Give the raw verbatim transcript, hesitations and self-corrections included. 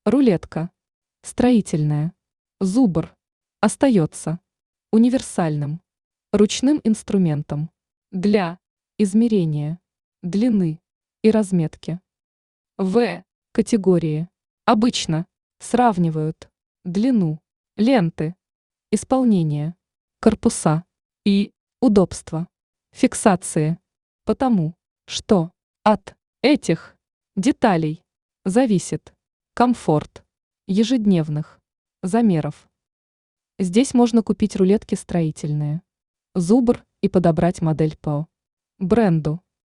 Рулетка. Строительная. Зубр. Остается. Универсальным. Ручным инструментом. Для измерения длины и разметки. В. Категории. Обычно сравнивают длину ленты, исполнение, корпуса и удобство фиксации, потому что от этих деталей зависит комфорт ежедневных замеров. Здесь можно купить рулетки строительные, зубр и подобрать модель по бренду.